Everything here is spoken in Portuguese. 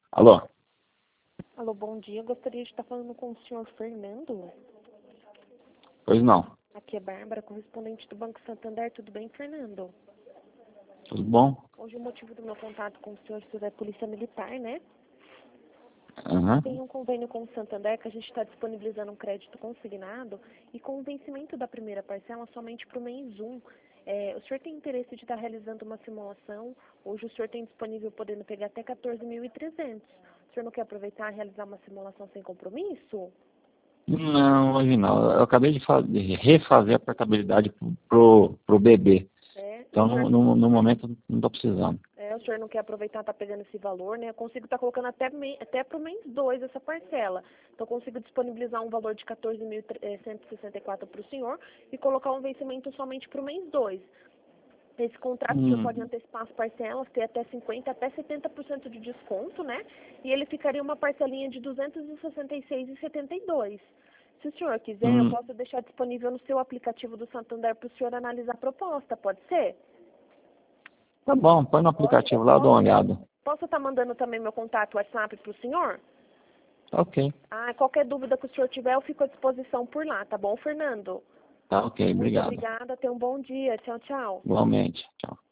Alô? Alô, bom dia. Gostaria de estar falando com o senhor Fernando. Pois não. Aqui é Bárbara, correspondente do Banco Santander. Tudo bem, Fernando? Tudo bom? Hoje o motivo do meu contato com o senhor é Polícia Militar, né? Aham. Tem um convênio com o Santander que a gente está disponibilizando um crédito consignado e com o vencimento da primeira parcela somente para o mês 1. O senhor tem interesse de estar realizando uma simulação? Hoje o senhor tem disponível podendo pegar até 14.300. O senhor não quer aproveitar e realizar uma simulação sem compromisso? Não, hoje não. Eu acabei de refazer a portabilidade pro bebê. O Então, senhor, no momento, não estou precisando. o senhor não quer aproveitar, tá pegando esse valor, né? Eu consigo estar colocando até para o mês 2 essa parcela. Então, eu consigo disponibilizar um valor de 14.164 para o senhor e colocar um vencimento somente para o mês 2. Esse contrato, o senhor pode antecipar as parcelas, ter até 50%, até 70% de desconto, né? E ele ficaria uma parcelinha de R$ 266,72. Se o senhor quiser, eu posso deixar disponível no seu aplicativo do Santander para o senhor analisar a proposta, pode ser? Tá bom, põe no aplicativo lá, eu dou uma olhada. Posso estar mandando também meu contato WhatsApp para o senhor? Tá ok. Qualquer dúvida que o senhor tiver, eu fico à disposição por lá, tá bom, Fernando? Tá ok, Muito obrigado. obrigada, tenha um bom dia. Tchau, tchau. Igualmente. Tchau.